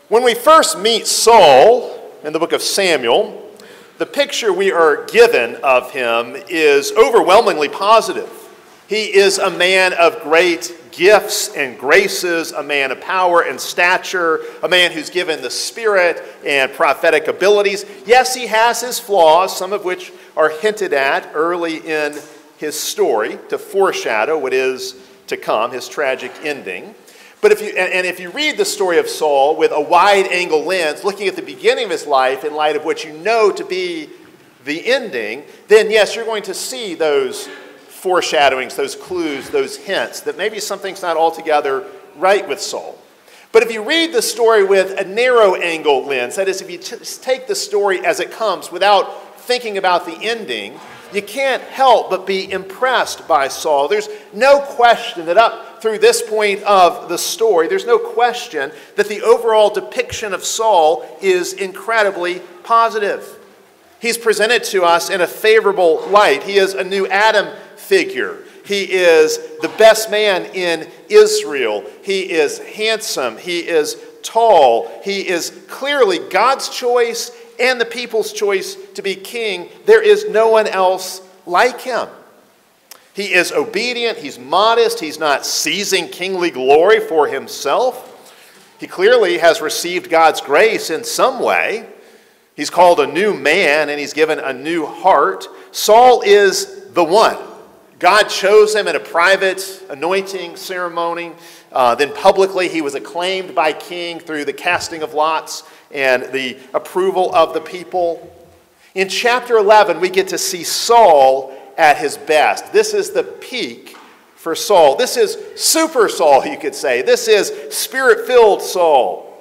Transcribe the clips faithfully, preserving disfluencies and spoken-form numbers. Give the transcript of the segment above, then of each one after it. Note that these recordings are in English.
When we first meet Saul in the book of Samuel, the picture we are given of him is overwhelmingly positive. He is a man of great gifts and graces, a man of power and stature, a man who's given the Spirit and prophetic abilities. Yes, he has his flaws, some of which are hinted at early in his story to foreshadow what is to come, his tragic ending. But if you and, and if you read the story of Saul with a wide-angle lens, looking at the beginning of his life in light of what you know to be the ending, then yes, you're going to see those foreshadowings, those clues, those hints that maybe something's not altogether right with Saul. But if you read the story with a narrow-angle lens, that is, if you t- take the story as it comes without thinking about the ending, you can't help but be impressed by Saul. There's no question that up through this point of the story, there's no question that the overall depiction of Saul is incredibly positive. He's presented to us in a favorable light. He is a new Adam figure. He is the best man in Israel. He is handsome. He is tall. He is clearly God's choice and the people's choice to be king. There is no one else like him. He is obedient. He's modest. He's not seizing kingly glory for himself. He clearly has received God's grace in some way. He's called a new man and he's given a new heart. Saul is the one. God chose him in a private anointing ceremony. Uh, then publicly he was acclaimed by king through the casting of lots and the approval of the people. In chapter eleven, we get to see Saul at his best. This is the peak for Saul. This is super Saul, you could say. This is spirit-filled Saul.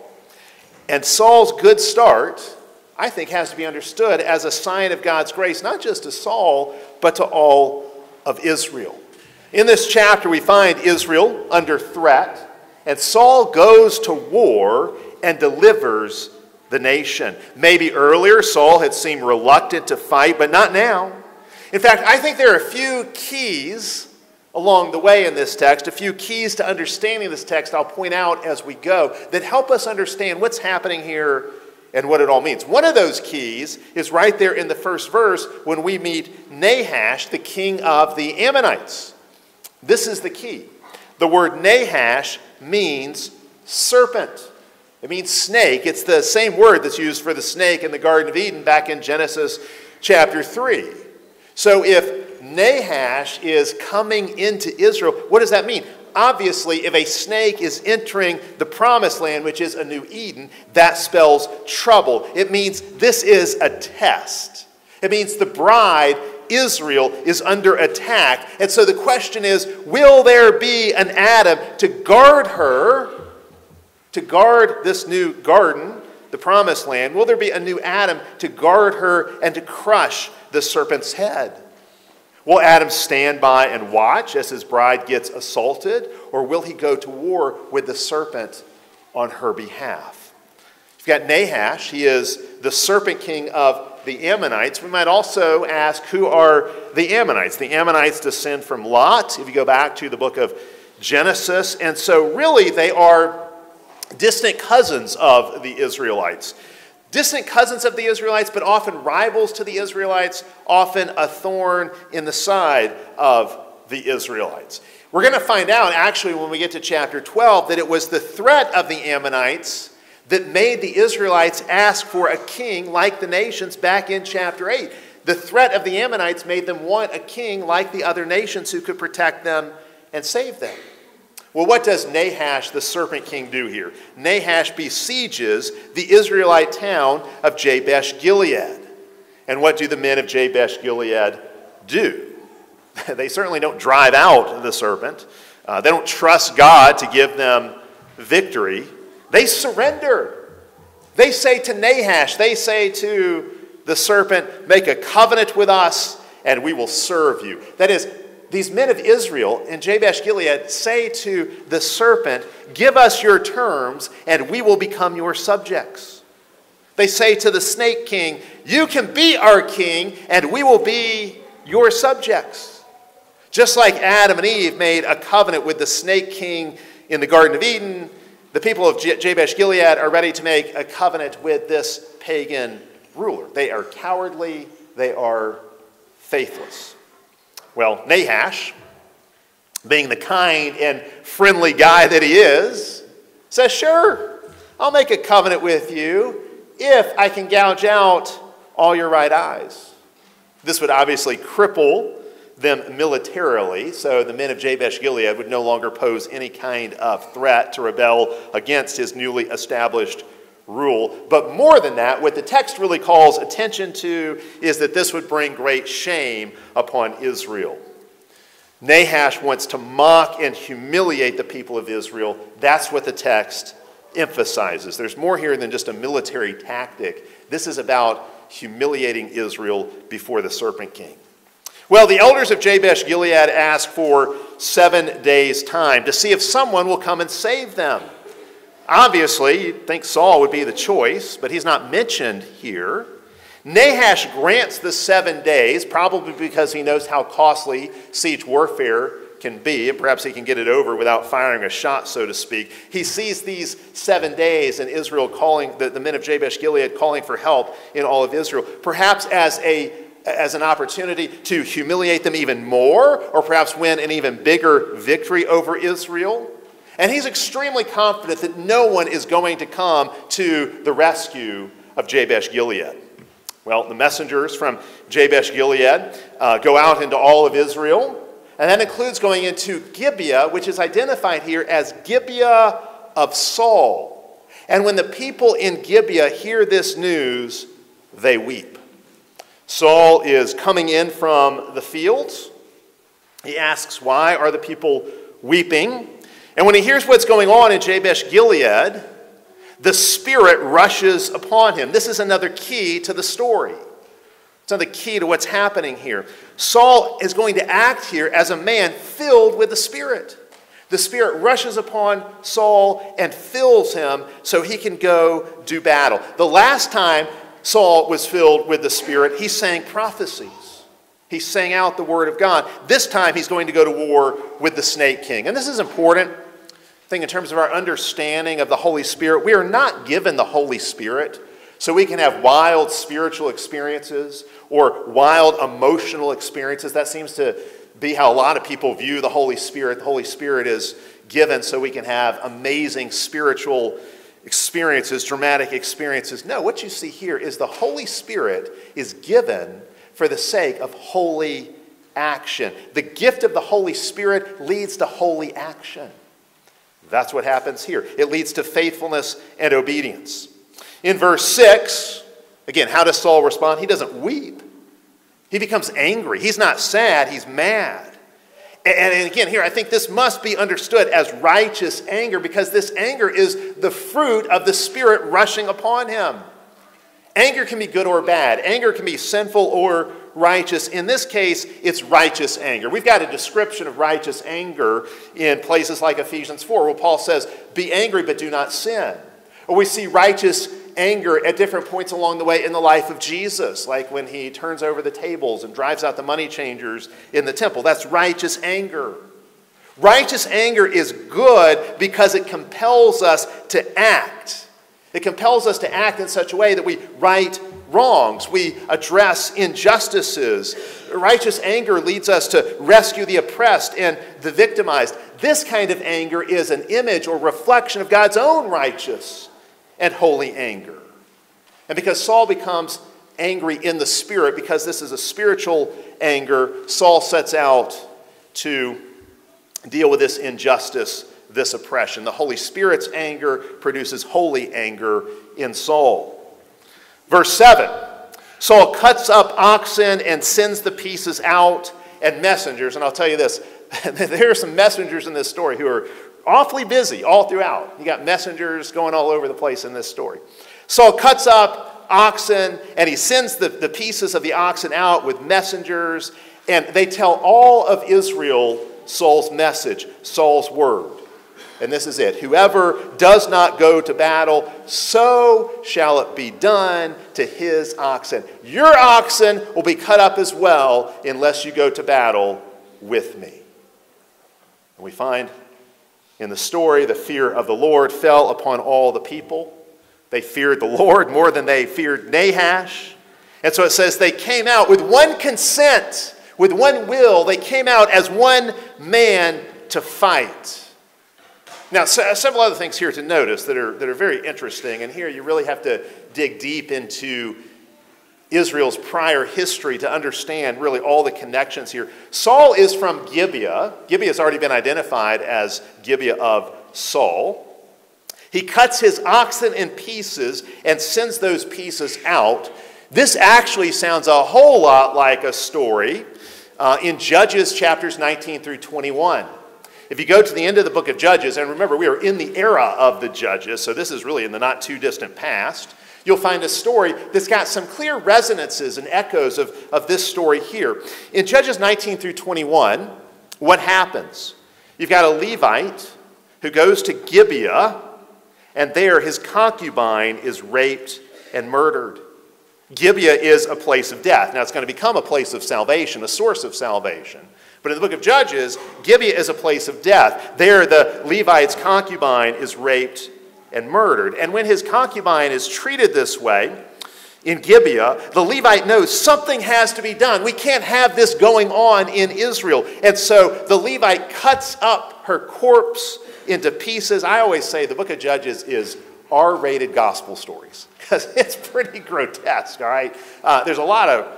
And Saul's good start, I think, has to be understood as a sign of God's grace, not just to Saul, but to all of Israel. In this chapter, we find Israel under threat, and Saul goes to war and delivers the nation. Maybe earlier, Saul had seemed reluctant to fight, but not now. In fact, I think there are a few keys along the way in this text, a few keys to understanding this text I'll point out as we go that help us understand what's happening here and what it all means. One of those keys is right there in the first verse when we meet Nahash, the king of the Ammonites. This is the key. The word Nahash means serpent. It means snake. It's the same word that's used for the snake in the Garden of Eden back in Genesis chapter three. So if Nahash is coming into Israel, what does that mean? Obviously, if a snake is entering the promised land, which is a new Eden, that spells trouble. It means this is a test. It means the bride, Israel, is under attack. And so the question is, will there be an Adam to guard her, to guard this new garden, the promised land? Will there be a new Adam to guard her and to crush the serpent's head? Will Adam stand by and watch as his bride gets assaulted, or will he go to war with the serpent on her behalf? You've got Nahash. He is the serpent king of the Ammonites. We might also ask, who are the Ammonites? The Ammonites descend from Lot, if you go back to the book of Genesis. And so really they are distant cousins of the Israelites. Distant cousins of the Israelites, but often rivals to the Israelites, often a thorn in the side of the Israelites. We're going to find out, actually, when we get to chapter twelve, that it was the threat of the Ammonites that made the Israelites ask for a king like the nations back in chapter eight. The threat of the Ammonites made them want a king like the other nations who could protect them and save them. Well, what does Nahash, the serpent king, do here? Nahash besieges the Israelite town of Jabesh Gilead. And what do the men of Jabesh Gilead do? They certainly don't drive out the serpent. Uh, they don't trust God to give them victory. They surrender. They say to Nahash, they say to the serpent, make a covenant with us and we will serve you. That is, these men of Israel in Jabesh Gilead say to the serpent, give us your terms and we will become your subjects. They say to the snake king, you can be our king and we will be your subjects. Just like Adam and Eve made a covenant with the snake king in the Garden of Eden, the The people of Jabesh Gilead are ready to make a covenant with this pagan ruler. They are cowardly. They are faithless. Well, Nahash, being the kind and friendly guy that he is, says, sure, I'll make a covenant with you if I can gouge out all your right eyes. This would obviously cripple them militarily, so the men of Jabesh Gilead would no longer pose any kind of threat to rebel against his newly established rule. But more than that, what the text really calls attention to is that this would bring great shame upon Israel. Nahash wants to mock and humiliate the people of Israel. That's what the text emphasizes. There's more here than just a military tactic. This is about humiliating Israel before the serpent king. Well, the elders of Jabesh Gilead ask for seven days' time to see if someone will come and save them. Obviously, you'd think Saul would be the choice, but he's not mentioned here. Nahash grants the seven days, probably because he knows how costly siege warfare can be, and perhaps he can get it over without firing a shot, so to speak. He sees these seven days and Israel calling, the, the men of Jabesh Gilead calling for help in all of Israel, perhaps as a as an opportunity to humiliate them even more, or perhaps win an even bigger victory over Israel. And he's extremely confident that no one is going to come to the rescue of Jabesh Gilead. Well, the messengers from Jabesh Gilead uh, go out into all of Israel, and that includes going into Gibeah, which is identified here as Gibeah of Saul. And when the people in Gibeah hear this news, they weep. Saul is coming in from the fields. He asks, why are the people weeping? And when he hears what's going on in Jabesh Gilead, the Spirit rushes upon him. This is another key to the story. It's another key to what's happening here. Saul is going to act here as a man filled with the Spirit. The Spirit rushes upon Saul and fills him so he can go do battle. The last time Saul was filled with the Spirit, he sang prophecies. He sang out the word of God. This time he's going to go to war with the snake king. And this is important. I think in terms of our understanding of the Holy Spirit, we are not given the Holy Spirit so we can have wild spiritual experiences or wild emotional experiences. That seems to be how a lot of people view the Holy Spirit. The Holy Spirit is given so we can have amazing spiritual experiences, dramatic experiences. No, what you see here is the Holy Spirit is given for the sake of holy action. The gift of the Holy Spirit leads to holy action. That's what happens here. It leads to faithfulness and obedience. In verse six, again, how does Saul respond? He doesn't weep. He becomes angry. He's not sad, he's mad. And again, here, I think this must be understood as righteous anger because this anger is the fruit of the Spirit rushing upon him. Anger can be good or bad. Anger can be sinful or righteous. In this case, it's righteous anger. We've got a description of righteous anger in places like Ephesians four, where Paul says, be angry but do not sin. Or we see righteous anger at different points along the way in the life of Jesus, like when he turns over the tables and drives out the money changers in the temple. That's righteous anger. Righteous anger is good because it compels us to act. It compels us to act in such a way that we right wrongs, we address injustices. Righteous anger leads us to rescue the oppressed and the victimized. This kind of anger is an image or reflection of God's own righteous and holy anger. And because Saul becomes angry in the Spirit, because this is a spiritual anger, Saul sets out to deal with this injustice, this oppression. The Holy Spirit's anger produces holy anger in Saul. Verse seven, Saul cuts up oxen and sends the pieces out, and messengers. And I'll tell you this, there are some messengers in this story who are awfully busy all throughout. You got messengers going all over the place in this story. Saul cuts up oxen and he sends the, the pieces of the oxen out with messengers, and they tell all of Israel Saul's message, Saul's word. And this is it. Whoever does not go to battle, so shall it be done to his oxen. Your oxen will be cut up as well unless you go to battle with me. And we find In the story, the fear of the Lord fell upon all the people. They feared the Lord more than they feared Nahash. And so it says they came out with one consent, with one will. They came out as one man to fight. Now, several other things here to notice that are, that are very interesting. And here you really have to dig deep into Israel's prior history to understand really all the connections here. Saul is from Gibeah. Gibeah has already been identified as Gibeah of Saul. He cuts his oxen in pieces and sends those pieces out. This actually sounds a whole lot like a story uh, in Judges chapters nineteen through twenty-one. If you go to the end of the book of Judges, and remember we are in the era of the Judges, so this is really in the not too distant past, you'll find a story that's got some clear resonances and echoes of, of this story here. In Judges nineteen through twenty-one, what happens? You've got a Levite who goes to Gibeah, and there his concubine is raped and murdered. Gibeah is a place of death. Now it's going to become a place of salvation, a source of salvation. But in the book of Judges, Gibeah is a place of death. There the Levite's concubine is raped and murdered. And when his concubine is treated this way in Gibeah, the Levite knows something has to be done. We can't have this going on in Israel. And so the Levite cuts up her corpse into pieces. I always say the book of Judges is R-rated gospel stories because it's pretty grotesque, all right? Uh, there's a lot of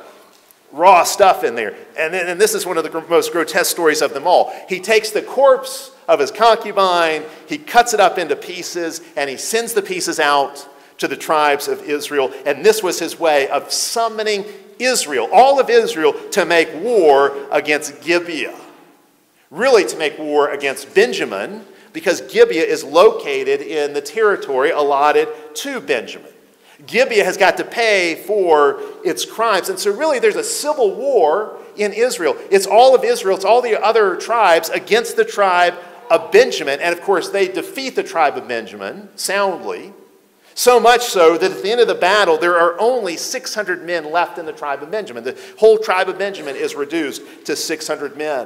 raw stuff in there. And, then, and this is one of the gr- most grotesque stories of them all. He takes the corpse of his concubine, he cuts it up into pieces, and he sends the pieces out to the tribes of Israel. And this was his way of summoning Israel, all of Israel, to make war against Gibeah. Really to make war against Benjamin, because Gibeah is located in the territory allotted to Benjamin. Gibeah has got to pay for its crimes. And so really there's a civil war in Israel. It's all of Israel, it's all the other tribes against the tribe of Benjamin. And of course they defeat the tribe of Benjamin soundly. So much so that at the end of the battle there are only six hundred men left in the tribe of Benjamin. The whole tribe of Benjamin is reduced to six hundred men.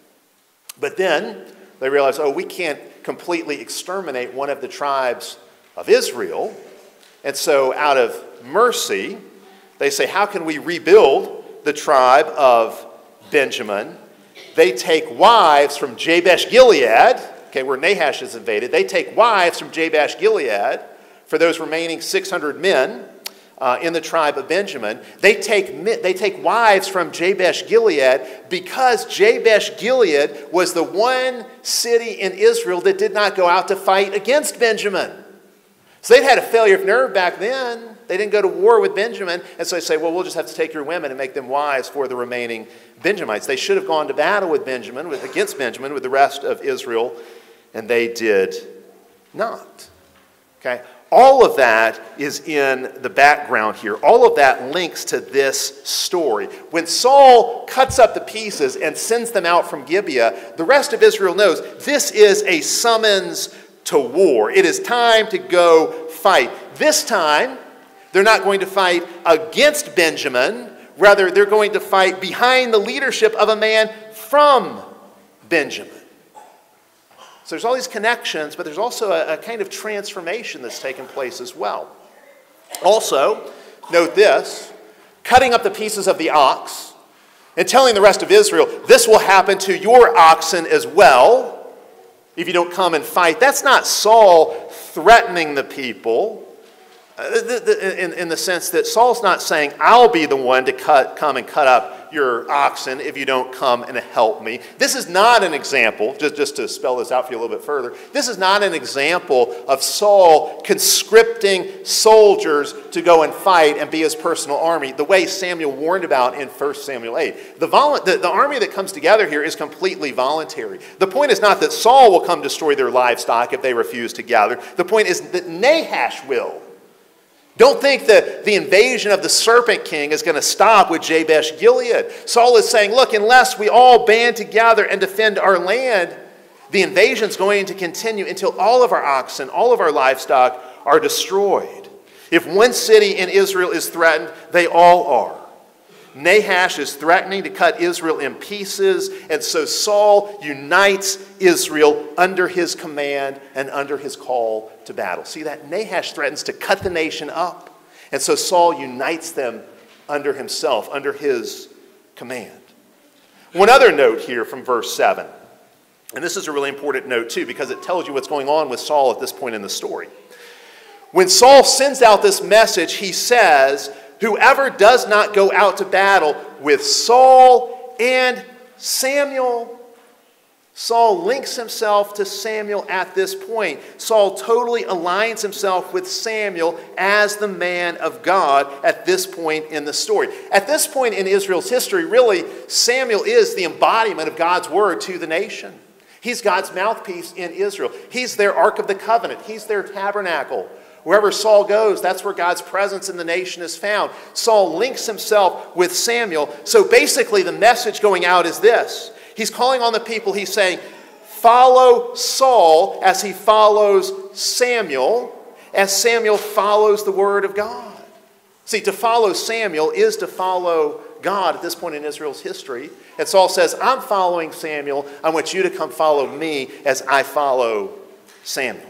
But then they realize, oh, we can't completely exterminate one of the tribes of Israel. And so out of mercy, they say, how can we rebuild the tribe of Benjamin? They take wives from Jabesh-Gilead, okay, where Nahash is invaded. They take wives from Jabesh-Gilead for those remaining six hundred men uh, in the tribe of Benjamin. They take, they take wives from Jabesh-Gilead because Jabesh-Gilead was the one city in Israel that did not go out to fight against Benjamin. So they'd had a failure of nerve back then. They didn't go to war with Benjamin. And so they say, well, we'll just have to take your women and make them wives for the remaining Benjamites. They should have gone to battle with Benjamin, with, against Benjamin, with the rest of Israel, and they did not. Okay? All of that is in the background here. All of that links to this story. When Saul cuts up the pieces and sends them out from Gibeah, the rest of Israel knows this is a summons to war. It is time to go fight. This time, they're not going to fight against Benjamin. Rather, they're going to fight behind the leadership of a man from Benjamin. So there's all these connections, but there's also a, a kind of transformation that's taken place as well. Also, note this, cutting up the pieces of the ox and telling the rest of Israel, this will happen to your oxen as well if you don't come and fight. That's not Saul threatening the people uh, the, the, in, in the sense that Saul's not saying, I'll be the one to cut, come and cut up your oxen if you don't come and help me. This is not an example, just, just to spell this out for you a little bit further, this is not an example of Saul conscripting soldiers to go and fight and be his personal army, the way Samuel warned about in First Samuel eight. The, vol- the, the army that comes together here is completely voluntary. The point is not that Saul will come destroy their livestock if they refuse to gather. The point is that Nahash will. Don't think that the invasion of the serpent king is going to stop with Jabesh-Gilead. Saul is saying, look, unless we all band together and defend our land, the invasion is going to continue until all of our oxen, all of our livestock are destroyed. If one city in Israel is threatened, they all are. Nahash is threatening to cut Israel in pieces, and so Saul unites Israel under his command and under his call to battle. See that? Nahash threatens to cut the nation up, and so Saul unites them under himself, under his command. One other note here from verse seven, and this is a really important note too, because it tells you what's going on with Saul at this point in the story. When Saul sends out this message, he says, whoever does not go out to battle with Saul and Samuel. Saul links himself to Samuel at this point. Saul totally aligns himself with Samuel as the man of God at this point in the story. At this point in Israel's history, really, Samuel is the embodiment of God's word to the nation. He's God's mouthpiece in Israel. He's their Ark of the Covenant. He's their tabernacle. Wherever Saul goes, that's where God's presence in the nation is found. Saul links himself with Samuel. So basically the message going out is this. He's calling on the people. He's saying, follow Saul as he follows Samuel, as Samuel follows the word of God. See, to follow Samuel is to follow God at this point in Israel's history. And Saul says, I'm following Samuel. I want you to come follow me as I follow Samuel.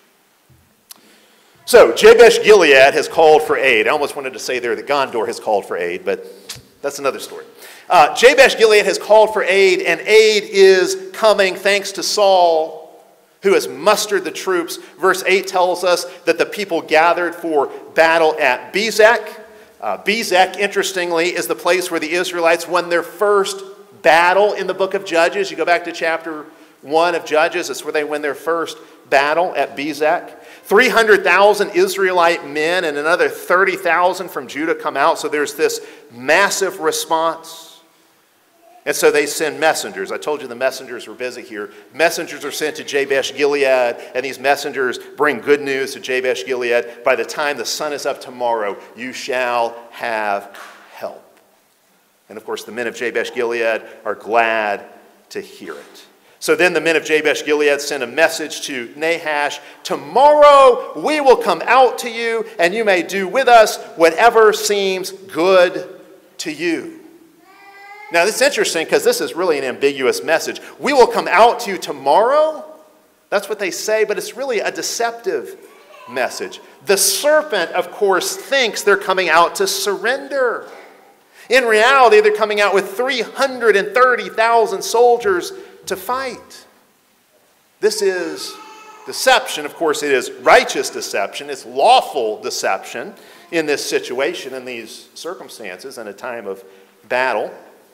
So, Jabesh Gilead has called for aid. I almost wanted to say there that Gondor has called for aid, but that's another story. Uh, Jabesh Gilead has called for aid, and aid is coming thanks to Saul, who has mustered the troops. Verse eight tells us that the people gathered for battle at Bezek. Uh, Bezek, interestingly, is the place where the Israelites won their first battle in the book of Judges. You go back to chapter one of Judges, it's where they win their first battle at Bezek. three hundred thousand Israelite men and another thirty thousand from Judah come out. So there's this massive response. And so they send messengers. I told you the messengers were busy here. Messengers are sent to Jabesh Gilead, and these messengers bring good news to Jabesh Gilead. By the time the sun is up tomorrow, you shall have help. And of course, the men of Jabesh Gilead are glad to hear it. So then the men of Jabesh Gilead send a message to Nahash, tomorrow we will come out to you, and you may do with us whatever seems good to you. Now, this is interesting because this is really an ambiguous message. We will come out to you tomorrow. That's what they say, but it's really a deceptive message. The serpent, of course, thinks they're coming out to surrender. In reality, they're coming out with three hundred thirty thousand soldiers to fight. This is deception. Of course, it is righteous deception. It's lawful deception in this situation, in these circumstances, in a time of battle.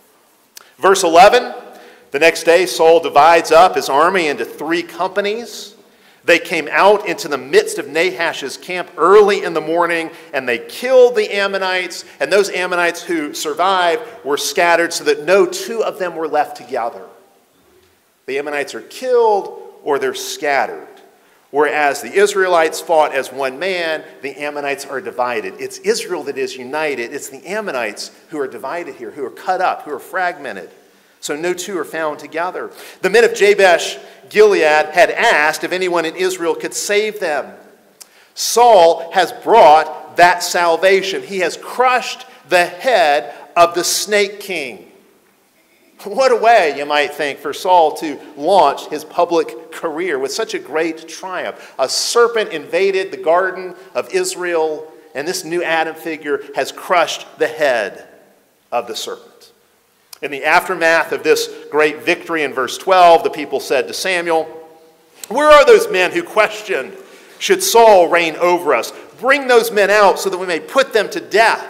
Verse eleven, the next day Saul divides up his army into three companies. They came out into the midst of Nahash's camp early in the morning, and they killed the Ammonites, and those Ammonites who survived were scattered so that no two of them were left together. The Ammonites are killed or they're scattered. Whereas the Israelites fought as one man, the Ammonites are divided. It's Israel that is united. It's the Ammonites who are divided here, who are cut up, who are fragmented. So no two are found together. The men of Jabesh Gilead had asked if anyone in Israel could save them. Saul has brought that salvation. He has crushed the head of the snake king. What a way, you might think, for Saul to launch his public career with such a great triumph. A serpent invaded the garden of Israel, and this new Adam figure has crushed the head of the serpent. In the aftermath of this great victory, in verse twelve, the people said to Samuel, "Where are those men who questioned, should Saul reign over us? Bring those men out so that we may put them to death."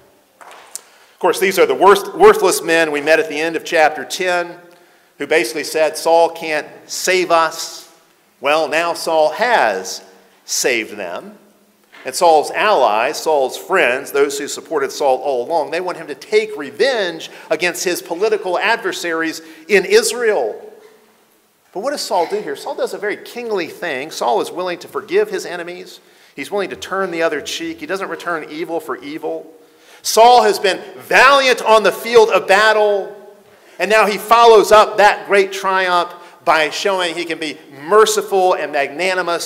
Of course, these are the worst, worthless men we met at the end of chapter ten, who basically said, Saul can't save us. Well, now Saul has saved them. And Saul's allies, Saul's friends, those who supported Saul all along, they want him to take revenge against his political adversaries in Israel. But what does Saul do here? Saul does a very kingly thing. Saul is willing to forgive his enemies. He's willing to turn the other cheek. He doesn't return evil for evil. Saul has been valiant on the field of battle, and now he follows up that great triumph by showing he can be merciful and magnanimous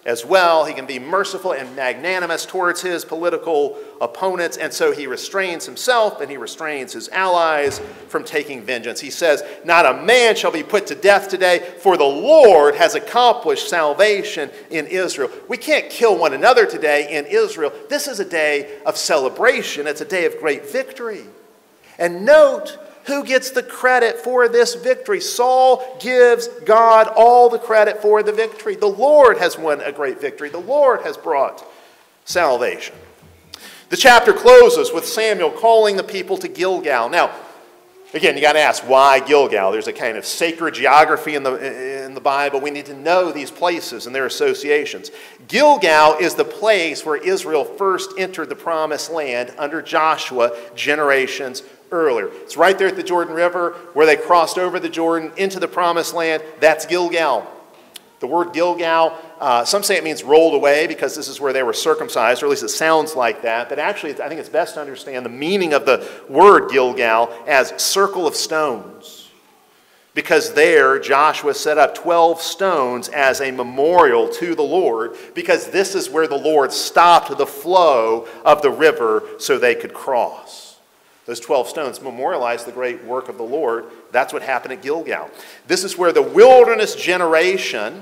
as well. He can be merciful and magnanimous towards his political opponents, and so he restrains himself and he restrains his allies from taking vengeance. He says, not a man shall be put to death today, for the Lord has accomplished salvation in Israel. We can't kill one another today in Israel. This is a day of celebration. It's a day of great victory. And note who gets the credit for this victory. Saul gives God all the credit for the victory. The Lord has won a great victory. The Lord has brought salvation. The chapter closes with Samuel calling the people to Gilgal. Now, again, you got to ask, why Gilgal? There's a kind of sacred geography in the, in the Bible. We need to know these places and their associations. Gilgal is the place where Israel first entered the promised land under Joshua generations earlier. It's right there at the Jordan River where they crossed over the Jordan into the promised land. That's Gilgal. The word Gilgal, uh, some say it means rolled away because this is where they were circumcised, or at least it sounds like that. But actually, I think it's best to understand the meaning of the word Gilgal as circle of stones. Because there, Joshua set up twelve stones as a memorial to the Lord, because this is where the Lord stopped the flow of the river so they could cross. Those twelve stones memorialize the great work of the Lord. That's what happened at Gilgal. This is where the wilderness generation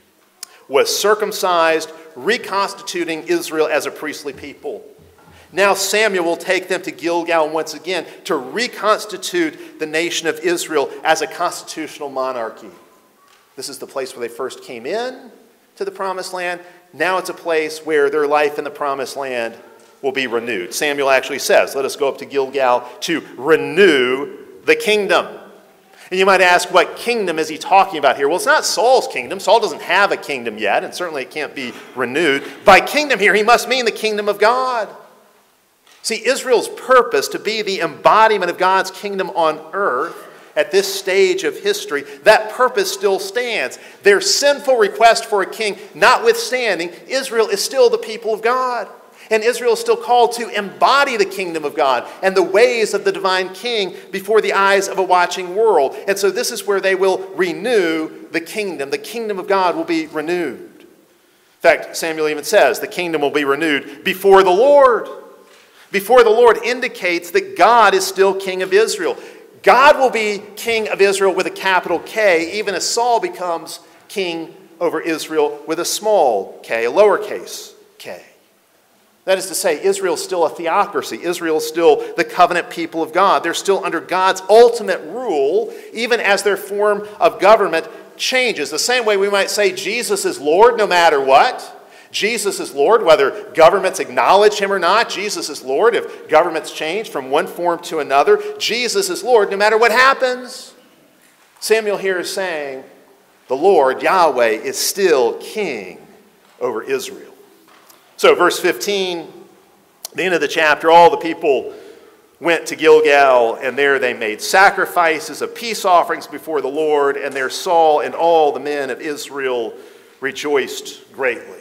was circumcised, reconstituting Israel as a priestly people. Now Samuel will take them to Gilgal once again to reconstitute the nation of Israel as a constitutional monarchy. This is the place where they first came in to the promised land. Now it's a place where their life in the promised land will be renewed. Samuel actually says, let us go up to Gilgal to renew the kingdom. And you might ask, what kingdom is he talking about here? Well, it's not Saul's kingdom. Saul doesn't have a kingdom yet, and certainly it can't be renewed. By kingdom here, he must mean the kingdom of God. See, Israel's purpose to be the embodiment of God's kingdom on earth at this stage of history, that purpose still stands. Their sinful request for a king notwithstanding, Israel is still the people of God. And Israel is still called to embody the kingdom of God and the ways of the divine king before the eyes of a watching world. And so this is where they will renew the kingdom. The kingdom of God will be renewed. In fact, Samuel even says the kingdom will be renewed before the Lord. Before the Lord indicates that God is still king of Israel. God will be king of Israel with a capital K, even as Saul becomes king over Israel with a small k, a lowercase k. That is to say, Israel is still a theocracy. Israel is still the covenant people of God. They're still under God's ultimate rule, even as their form of government changes. The same way we might say Jesus is Lord no matter what. Jesus is Lord, whether governments acknowledge him or not. Jesus is Lord if governments change from one form to another. Jesus is Lord no matter what happens. Samuel here is saying the Lord, Yahweh, is still king over Israel. So verse fifteen, the end of the chapter, all the people went to Gilgal, and there they made sacrifices of peace offerings before the Lord, and there Saul and all the men of Israel rejoiced greatly.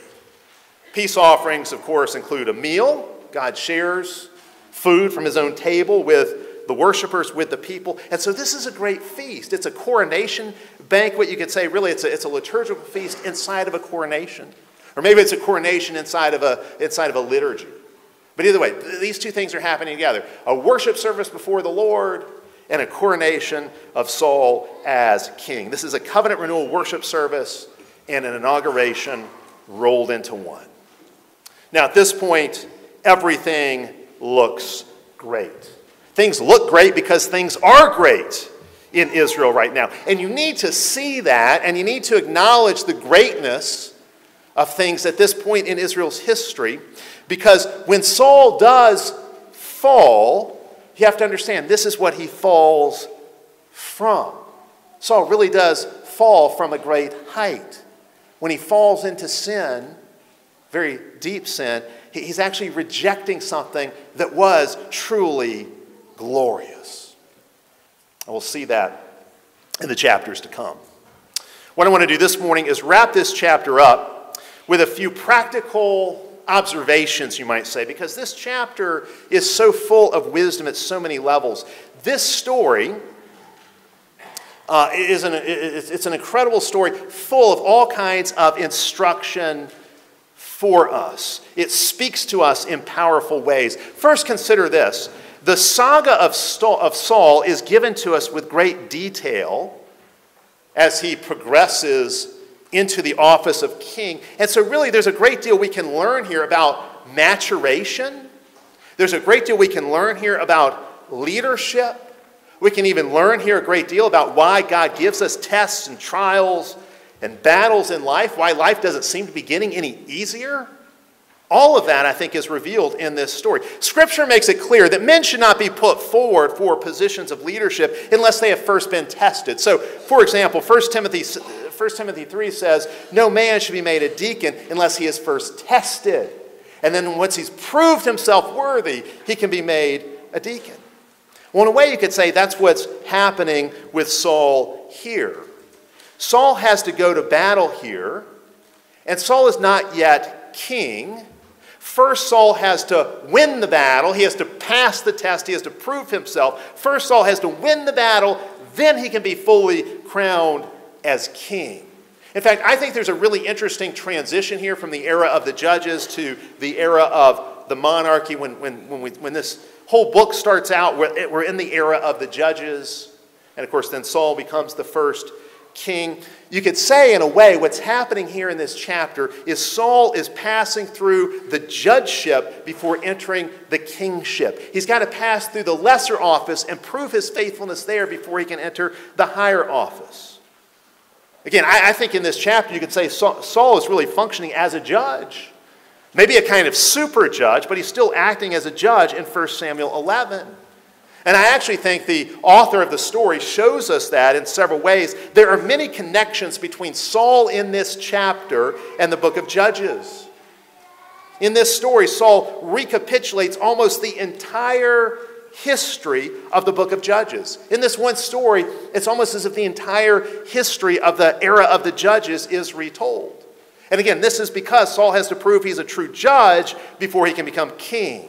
Peace offerings, of course, include a meal. God shares food from his own table with the worshipers, with the people. And so this is a great feast. It's a coronation banquet. You could say, really, it's a, it's a liturgical feast inside of a coronation. Or maybe it's a coronation inside of a, inside of a liturgy. But either way, these two things are happening together. A worship service before the Lord and a coronation of Saul as king. This is a covenant renewal worship service and an inauguration rolled into one. Now, at this point, everything looks great. Things look great because things are great in Israel right now. And you need to see that, and you need to acknowledge the greatness of things at this point in Israel's history, because when Saul does fall, you have to understand this is what he falls from. Saul really does fall from a great height. When he falls into sin, very deep sin, he's actually rejecting something that was truly glorious. And we'll see that in the chapters to come. What I want to do this morning is wrap this chapter up with a few practical observations, you might say, because this chapter is so full of wisdom at so many levels. This story uh, is an, it's an incredible story full of all kinds of instruction for us. It speaks to us in powerful ways. First, consider this. The saga of Saul is given to us with great detail as he progresses into the office of king. And so really there's a great deal we can learn here about maturation. There's a great deal we can learn here about leadership. We can even learn here a great deal about why God gives us tests and trials and battles in life, why life doesn't seem to be getting any easier. All of that, I think, is revealed in this story. Scripture makes it clear that men should not be put forward for positions of leadership unless they have first been tested. So, for example, First Timothy, First Timothy three says, no man should be made a deacon unless he is first tested. And then once he's proved himself worthy, he can be made a deacon. Well, in a way, you could say that's what's happening with Saul here. Saul has to go to battle here, and Saul is not yet king. First, Saul has to win the battle. He has to pass the test. He has to prove himself. First, Saul has to win the battle. Then he can be fully crowned as king. In fact, I think there's a really interesting transition here from the era of the judges to the era of the monarchy. When, when, when, we, when this whole book starts out, we're, we're in the era of the judges. And of course, then Saul becomes the first king. You could say, in a way, what's happening here in this chapter is Saul is passing through the judgeship before entering the kingship. He's got to pass through the lesser office and prove his faithfulness there before he can enter the higher office. Again, I, I think in this chapter you could say Saul, Saul is really functioning as a judge. Maybe a kind of super judge, but he's still acting as a judge in First Samuel eleven. And I actually think the author of the story shows us that in several ways. There are many connections between Saul in this chapter and the book of Judges. In this story, Saul recapitulates almost the entire history of the book of Judges. In this one story, it's almost as if the entire history of the era of the Judges is retold. And again, this is because Saul has to prove he's a true judge before he can become king.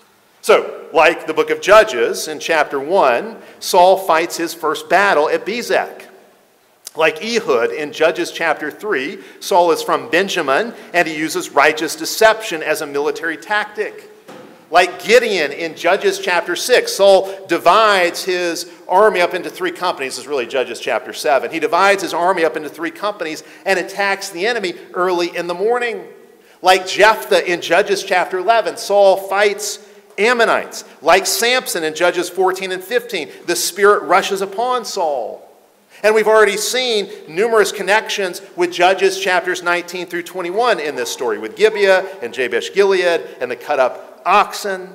So, like the book of Judges, in chapter one, Saul fights his first battle at Bezek. Like Ehud in Judges chapter three, Saul is from Benjamin, and he uses righteous deception as a military tactic. Like Gideon in Judges chapter six, Saul divides his army up into three companies. This is really Judges chapter seven. He divides his army up into three companies and attacks the enemy early in the morning. Like Jephthah in Judges chapter eleven, Saul fights Ammonites. Like Samson in Judges fourteen and fifteen, the Spirit rushes upon Saul. And we've already seen numerous connections with Judges chapters nineteen through twenty-one in this story, with Gibeah and Jabesh Gilead and the cut-up oxen.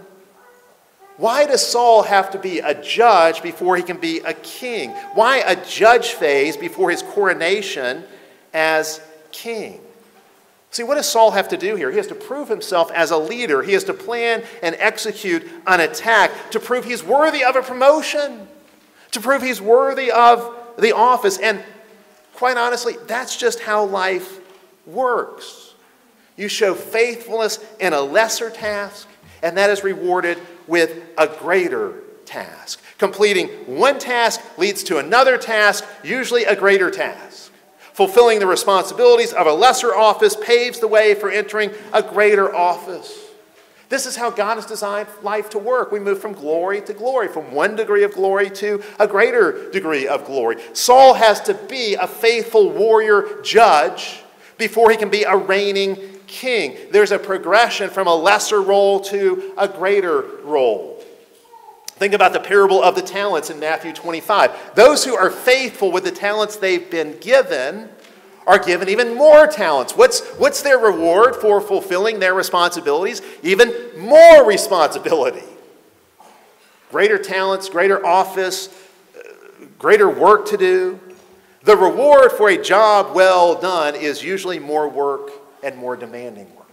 Why does Saul have to be a judge before he can be a king? Why a judge phase before his coronation as king? See, what does Saul have to do here? He has to prove himself as a leader. He has to plan and execute an attack to prove he's worthy of a promotion, to prove he's worthy of the office. And quite honestly, that's just how life works. You show faithfulness in a lesser task, and that is rewarded with a greater task. Completing one task leads to another task, usually a greater task. Fulfilling the responsibilities of a lesser office paves the way for entering a greater office. This is how God has designed life to work. We move from glory to glory, from one degree of glory to a greater degree of glory. Saul has to be a faithful warrior judge before he can be a reigning king. There's a progression from a lesser role to a greater role. Think about the parable of the talents in Matthew twenty-five. Those who are faithful with the talents they've been given are given even more talents. What's, what's their reward for fulfilling their responsibilities? Even more responsibility. Greater talents, greater office, greater work to do. The reward for a job well done is usually more work and more demanding work.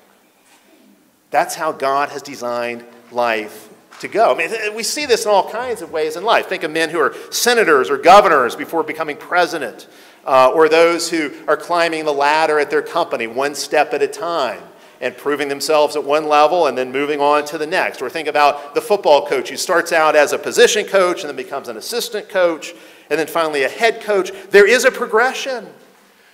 That's how God has designed life to go. I mean, we see this in all kinds of ways in life. Think of men who are senators or governors before becoming president, uh, or those who are climbing the ladder at their company one step at a time and proving themselves at one level and then moving on to the next. Or think about the football coach who starts out as a position coach and then becomes an assistant coach and then finally a head coach. There is a progression.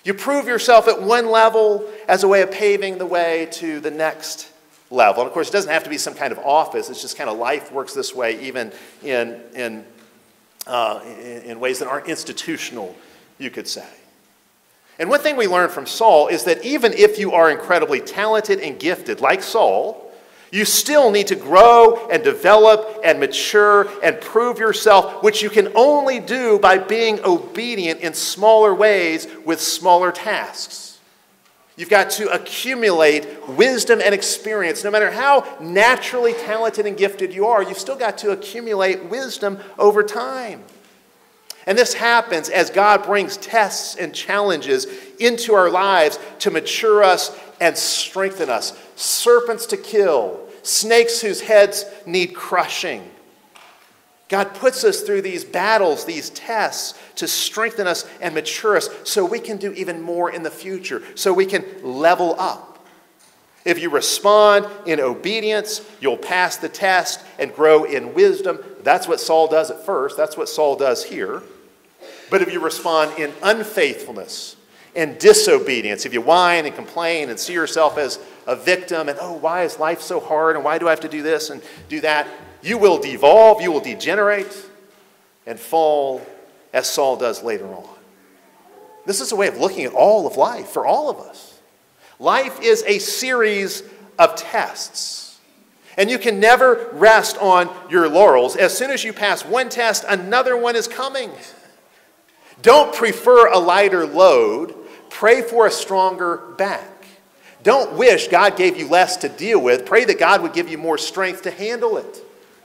You prove yourself at one level as a way of paving the way to the next level. And of course, it doesn't have to be some kind of office. It's just kind of life works this way, even in, in, uh, in, in ways that aren't institutional, you could say. And one thing we learn from Saul is that even if you are incredibly talented and gifted, like Saul, you still need to grow and develop and mature and prove yourself, which you can only do by being obedient in smaller ways with smaller tasks. You've got to accumulate wisdom and experience. No matter how naturally talented and gifted you are, you've still got to accumulate wisdom over time. And this happens as God brings tests and challenges into our lives to mature us and strengthen us. Serpents to kill, snakes whose heads need crushing. God puts us through these battles, these tests, to strengthen us and mature us so we can do even more in the future, so we can level up. If you respond in obedience, you'll pass the test and grow in wisdom. That's what Saul does at first. That's what Saul does here. But if you respond in unfaithfulness and disobedience, if you whine and complain and see yourself as a victim and, oh, why is life so hard and why do I have to do this and do that, you will devolve, you will degenerate and fall as Saul does later on. This is a way of looking at all of life for all of us. Life is a series of tests. And you can never rest on your laurels. As soon as you pass one test, another one is coming. Don't prefer a lighter load. Pray for a stronger back. Don't wish God gave you less to deal with. Pray that God would give you more strength to handle it.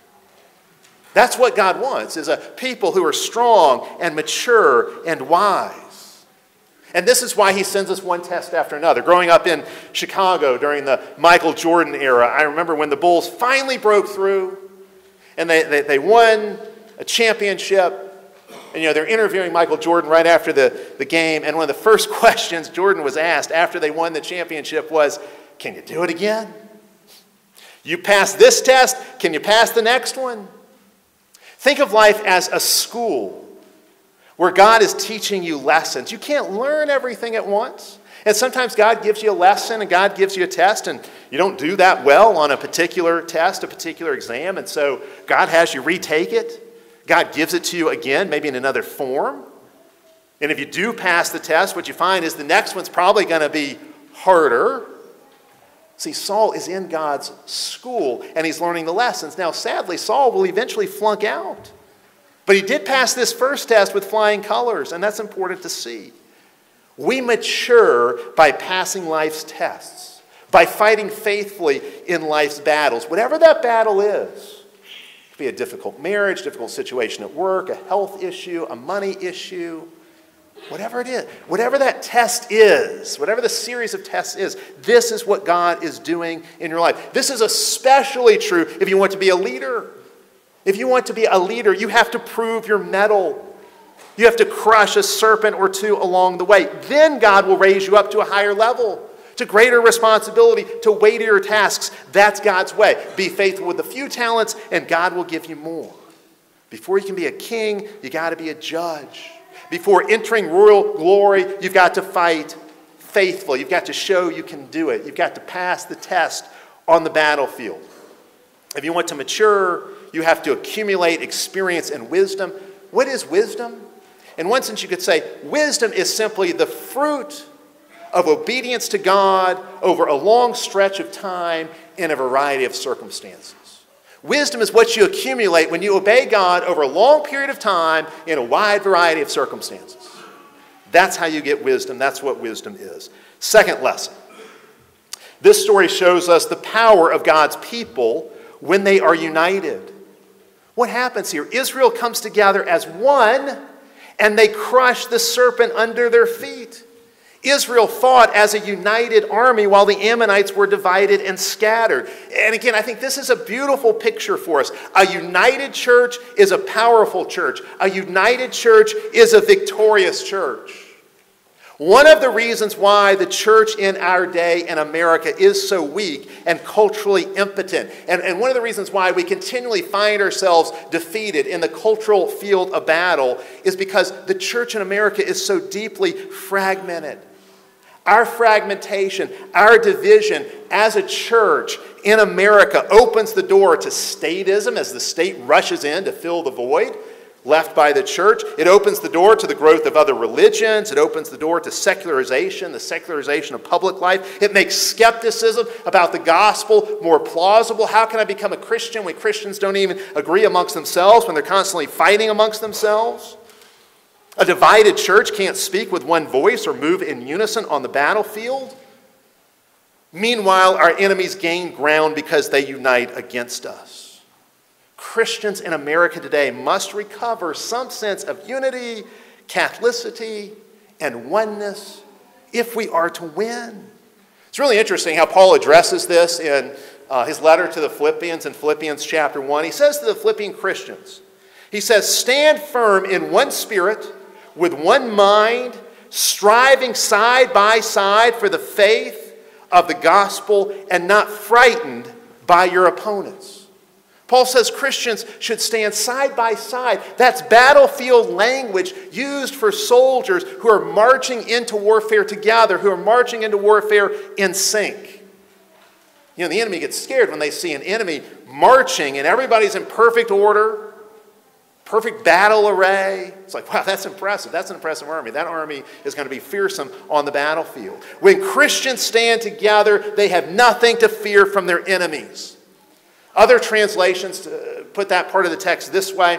That's what God wants, is a people who are strong and mature and wise. And this is why he sends us one test after another. Growing up in Chicago during the Michael Jordan era, I remember when the Bulls finally broke through and they, they, they won a championship. And, you know, they're interviewing Michael Jordan right after the, the game. And one of the first questions Jordan was asked after they won the championship was, can you do it again? You passed this test, can you pass the next one? Think of life as a school where God is teaching you lessons. You can't learn everything at once. And sometimes God gives you a lesson and God gives you a test and you don't do that well on a particular test, a particular exam. And so God has you retake it. God gives it to you again, maybe in another form. And if you do pass the test, what you find is the next one's probably going to be harder. See, Saul is in God's school, and he's learning the lessons. Now, sadly, Saul will eventually flunk out. But he did pass this first test with flying colors, and that's important to see. We mature by passing life's tests, by fighting faithfully in life's battles, whatever that battle is. It could be a difficult marriage, difficult situation at work, a health issue, a money issue, whatever it is, whatever that test is, whatever the series of tests is, this is what God is doing in your life. This is especially true if you want to be a leader. If you want to be a leader, you have to prove your mettle. You have to crush a serpent or two along the way. Then God will raise you up to a higher level, to greater responsibility, to weightier tasks. That's God's way. Be faithful with the few talents, and God will give you more. Before you can be a king, you got to be a judge. Before entering royal glory, you've got to fight faithful. You've got to show you can do it. You've got to pass the test on the battlefield. If you want to mature, you have to accumulate experience and wisdom. What is wisdom? In one sense, you could say wisdom is simply the fruit of obedience to God over a long stretch of time in a variety of circumstances. Wisdom is what you accumulate when you obey God over a long period of time in a wide variety of circumstances. That's how you get wisdom. That's what wisdom is. Second lesson. This story shows us the power of God's people when they are united. What happens here? Israel comes together as one, and they crush the serpent under their feet. Israel fought as a united army while the Ammonites were divided and scattered. And again, I think this is a beautiful picture for us. A united church is a powerful church. A united church is a victorious church. One of the reasons why the church in our day in America is so weak and culturally impotent, and, and one of the reasons why we continually find ourselves defeated in the cultural field of battle, is because the church in America is so deeply fragmented. Our fragmentation, our division as a church in America opens the door to statism as the state rushes in to fill the void left by the church. It opens the door to the growth of other religions. It opens the door to secularization, the secularization of public life. It makes skepticism about the gospel more plausible. How can I become a Christian when Christians don't even agree amongst themselves, when they're constantly fighting amongst themselves? A divided church can't speak with one voice or move in unison on the battlefield. Meanwhile, our enemies gain ground because they unite against us. Christians in America today must recover some sense of unity, Catholicity, and oneness if we are to win. It's really interesting how Paul addresses this in uh, his letter to the Philippians in Philippians chapter one. He says to the Philippian Christians, he says, "Stand firm in one spirit, with one mind, striving side by side for the faith of the gospel, and not frightened by your opponents." Paul says Christians should stand side by side. That's battlefield language used for soldiers who are marching into warfare together, who are marching into warfare in sync. You know, the enemy gets scared when they see an enemy marching and everybody's in perfect order, perfect battle array. It's like, wow, that's impressive. That's an impressive army. That army is going to be fearsome on the battlefield. When Christians stand together, they have nothing to fear from their enemies. Other translations put that part of the text this way.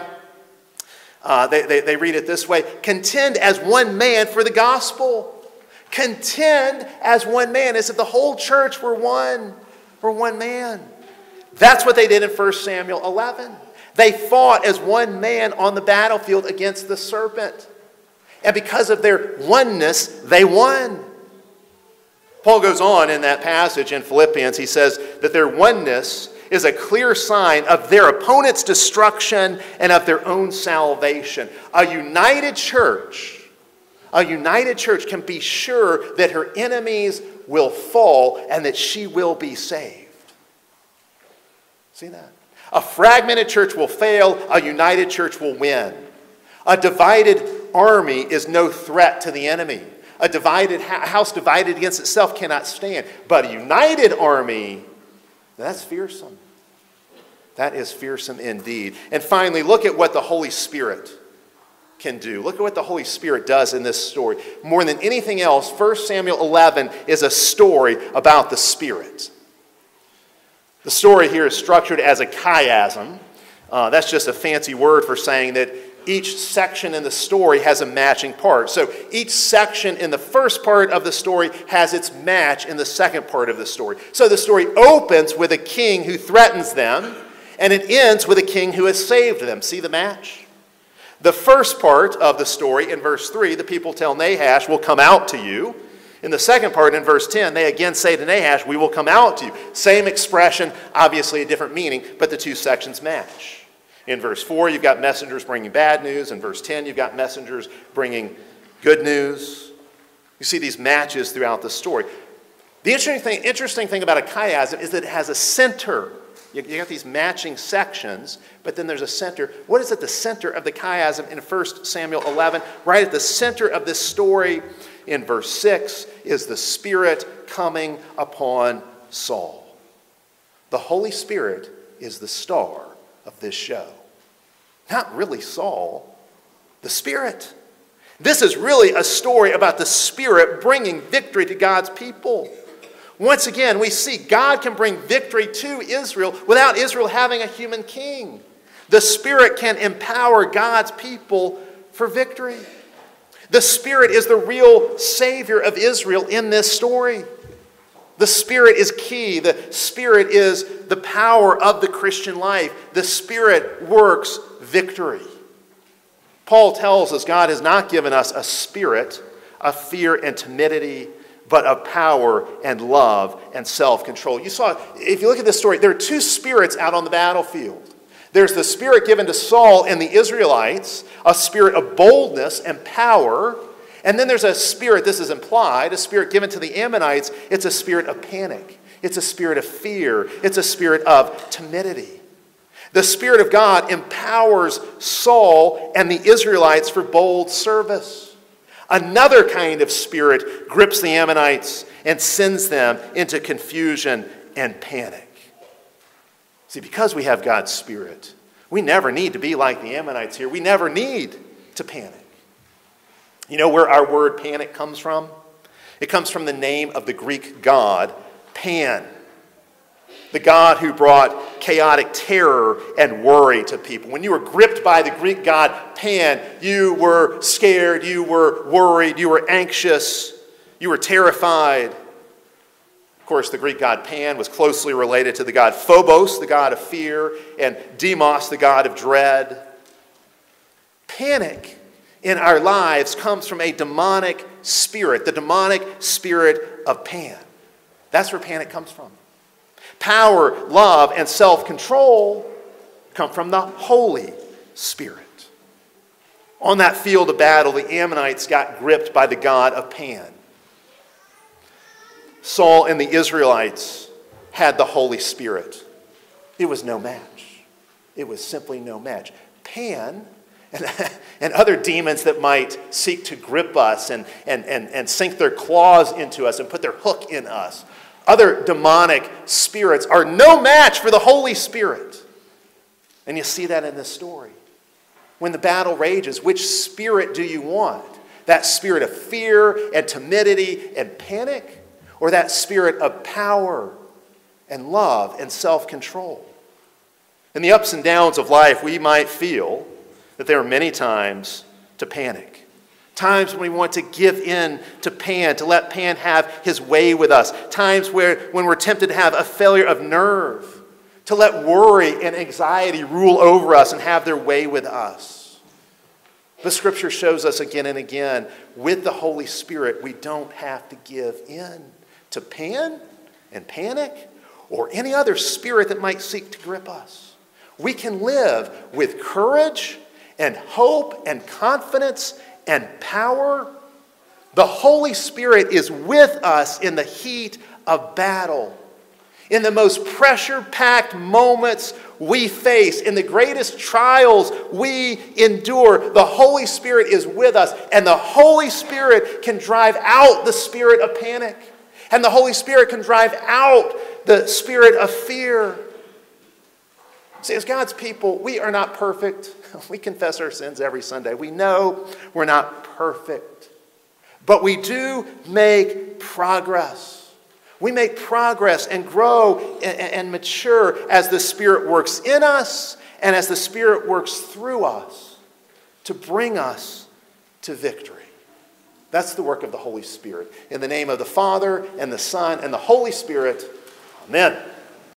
Uh, they, they, they read it this way: contend as one man for the gospel. Contend as one man, as if the whole church were one, were one man. That's what they did in First Samuel eleven. They fought as one man on the battlefield against the serpent. And because of their oneness, they won. Paul goes on in that passage in Philippians. He says that their oneness is a clear sign of their opponent's destruction and of their own salvation. A united church, a united church can be sure that her enemies will fall and that she will be saved. See that? A fragmented church will fail, a united church will win. A divided army is no threat to the enemy. A divided house divided against itself cannot stand. But a united army, that's fearsome. That is fearsome indeed. And finally, look at what the Holy Spirit can do. Look at what the Holy Spirit does in this story. More than anything else, First Samuel eleven is a story about the Spirit. The story here is structured as a chiasm. Uh, that's just a fancy word for saying that each section in the story has a matching part. So each section in the first part of the story has its match in the second part of the story. So the story opens with a king who threatens them, and it ends with a king who has saved them. See the match? The first part of the story, in verse three, the people tell Nahash, "We'll come out to you." In the second part, in verse ten, they again say to Nahash, "We will come out to you." Same expression, obviously a different meaning, but the two sections match. In verse four, you've got messengers bringing bad news. In verse ten, you've got messengers bringing good news. You see these matches throughout the story. The interesting thing, interesting thing about a chiasm is that it has a center. You, you got these matching sections, but then there's a center. What is at the center of the chiasm in First Samuel eleven? Right at the center of this story in verse six is the Spirit coming upon Saul. The Holy Spirit is the star of this show. Not really Saul, the Spirit. This is really a story about the Spirit bringing victory to God's people. Once again, we see God can bring victory to Israel without Israel having a human king. The Spirit can empower God's people for victory. The Spirit is the real Savior of Israel in this story. The Spirit is key. The Spirit is the power of the Christian life. The Spirit works victory. Paul tells us God has not given us a spirit of fear and timidity, but of power and love and self-control. You saw, if you look at this story, there are two spirits out on the battlefield. There's the spirit given to Saul and the Israelites, a spirit of boldness and power. And then there's a spirit, this is implied, a spirit given to the Ammonites. It's a spirit of panic. It's a spirit of fear. It's a spirit of timidity. The Spirit of God empowers Saul and the Israelites for bold service. Another kind of spirit grips the Ammonites and sends them into confusion and panic. See, because we have God's Spirit, we never need to be like the Ammonites here. We never need to panic. You know where our word panic comes from? It comes from the name of the Greek god Pan, the god who brought chaotic terror and worry to people. When you were gripped by the Greek god Pan, you were scared, you were worried, you were anxious, you were terrified. Of course, the Greek god Pan was closely related to the god Phobos, the god of fear, and Deimos, the god of dread. Panic in our lives comes from a demonic spirit, the demonic spirit of Pan. That's where panic comes from. Power, love, and self-control come from the Holy Spirit. On that field of battle, the Ammonites got gripped by the god of Pan. Saul and the Israelites had the Holy Spirit. It was no match. It was simply no match. Pan and, and other demons that might seek to grip us and, and, and, and sink their claws into us and put their hook in us, other demonic spirits are no match for the Holy Spirit. And you see that in this story. When the battle rages, which spirit do you want? That spirit of fear and timidity and panic? Or that spirit of power and love and self-control? In the ups and downs of life, we might feel that there are many times to panic. Times when we want to give in to Pan, to let Pan have his way with us. Times where when we're tempted to have a failure of nerve, to let worry and anxiety rule over us and have their way with us. The Scripture shows us again and again, with the Holy Spirit, we don't have to give in to Pan and panic or any other spirit that might seek to grip us. We can live with courage and hope and confidence and power. The Holy Spirit is with us in the heat of battle. In the most pressure-packed moments we face, in the greatest trials we endure, the Holy Spirit is with us. And the Holy Spirit can drive out the spirit of panic. And the Holy Spirit can drive out the spirit of fear. See, as God's people, we are not perfect. We confess our sins every Sunday. We know we're not perfect. But we do make progress. We make progress and grow and, and mature as the Spirit works in us and as the Spirit works through us to bring us to victory. That's the work of the Holy Spirit. In the name of the Father and the Son and the Holy Spirit, amen.